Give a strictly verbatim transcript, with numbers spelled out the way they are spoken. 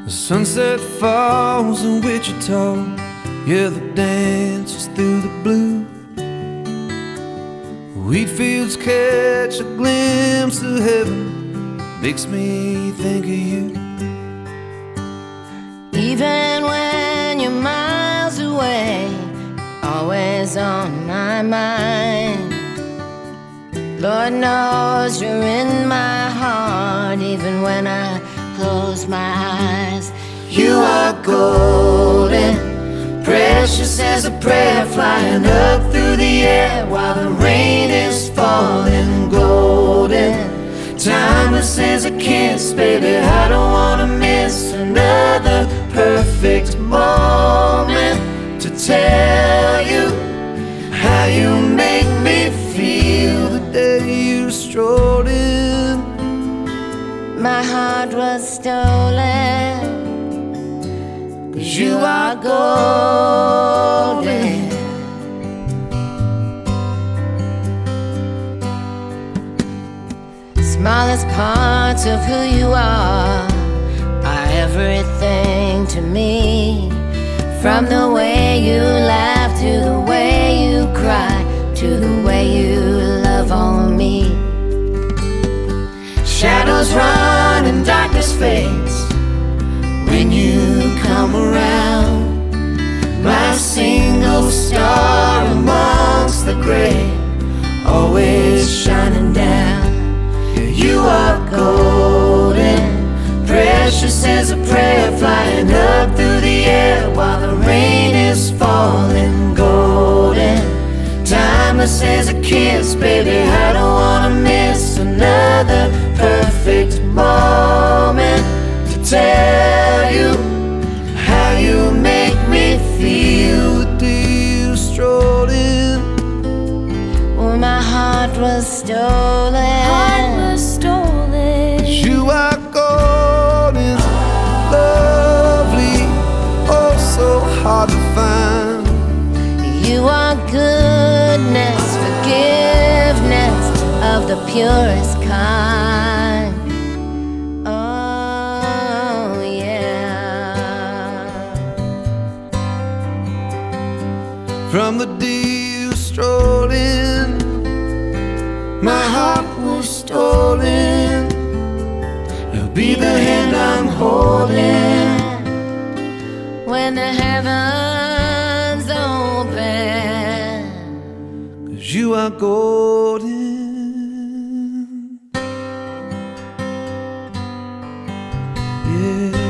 The sunset falls in Wichita, yeah, the dances through the blue. Wheat fields catch a glimpse of heaven, makes me think of you. Even when you're miles away, always on my mind. Lord knows you're in my heart, even when I close my eyes. You are golden, precious as a prayer, flying up through the air while the rain is falling. Golden, timeless as a kiss, baby, I don't wanna miss another perfect moment to tell you how you make me feel. The day you strolled in, my heart was stolen, 'cause you are golden. Smallest parts of who you are are everything to me. From the way you laugh to the way you cry, to the way you love on me. Shadows run and darkness fades when you come around. My single star amongst the gray, always shining down. Yeah, you are golden, precious as a prayer, flying up through the air while the rain is falling. Golden, timeless as a kiss, baby, I don't wanna miss another perfect moment to tell you how you make me feel. the day you strolled in, well, my heart was stolen. Heart was stolen. you are golden, lovely, oh so hard to find. You are goodness, forgiveness of the purest kind. Oh yeah. From the day you strolled in, my heart was stolen. It'll be the hand I'm holding When the heavens open, 'cause you are golden. Yeah.